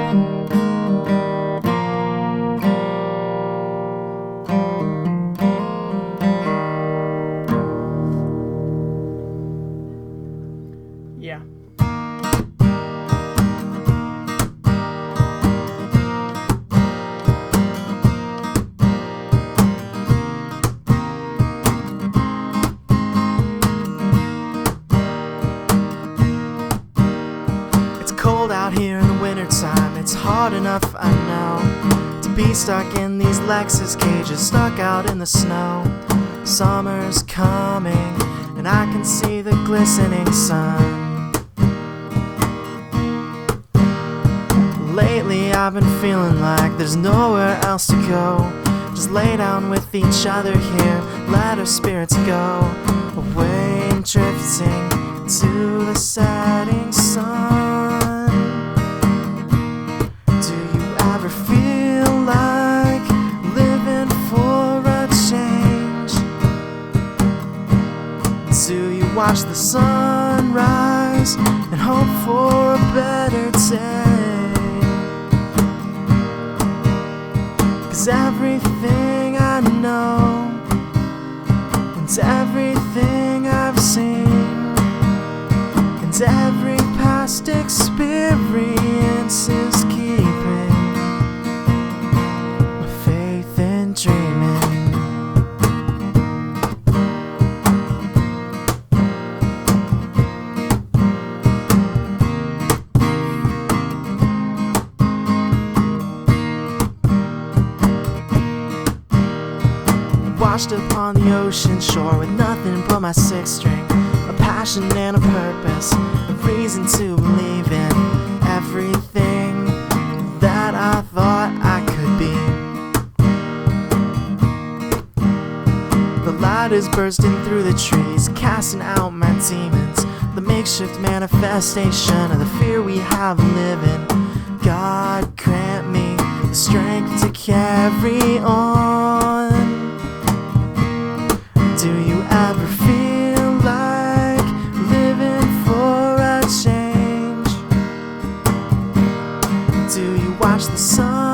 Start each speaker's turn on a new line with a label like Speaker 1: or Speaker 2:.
Speaker 1: Yeah. It's cold out here in the wintertime. It's hard enough, I know, to be stuck in these Lexus cages, stuck out in the snow. Summer's coming, and I can see the glistening sun. Lately I've been feeling like there's nowhere else to go. Just lay down with each other here, let our spirits go away and drifting to the setting sun. Do you ever feel like living for a change? Do you watch the sun rise and hope for a better day? 'Cause everything I know and everything I've seen and every past experience is keeping my faith in dreaming. Washed upon the ocean shore with nothing but my sixth string, a passion and a purpose, a reason to believe in everything that I thought I could be. The light is bursting through the trees, casting out my demons, the makeshift manifestation of the fear we have living. God grant me the strength to carry on. Do you ever feel like living for a change? Do you watch the sun